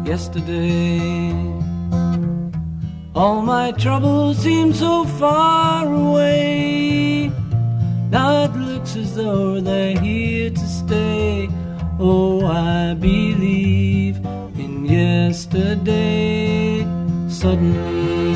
yesterday. All my troubles seem so far away. Now it looks as though they're here to stay. Oh, I believe in yesterday. Suddenly,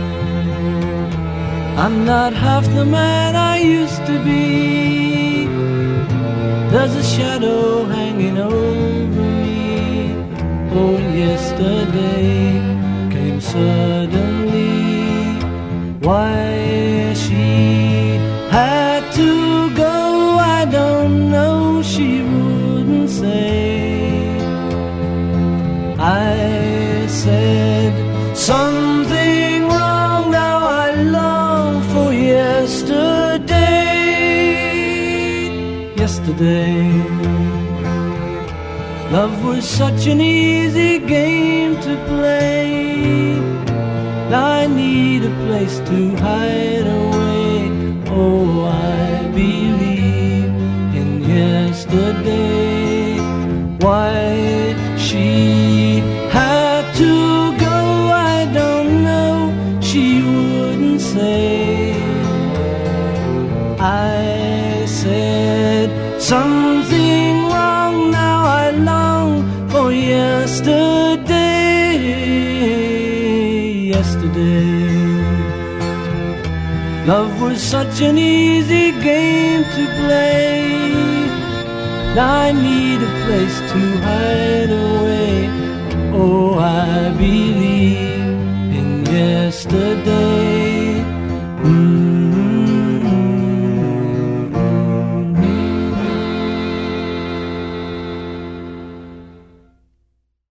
I'm not half the man I used to be. There's a shadow hanging over me. Oh, yesterday came suddenly. Why she had to go, I don't know, she wouldn't say. I said something wrong, now I long for yesterday. Yesterday, love was such an easy game to play. Now I need a place to hide away. Oh, I believe in yesterday. Why she had to go, I don't know, she wouldn't say. I said something wrong, now I long for yesterday. Yesterday, love was such an easy game to play. Now I need a place to hide away. Oh, I believe in yesterday.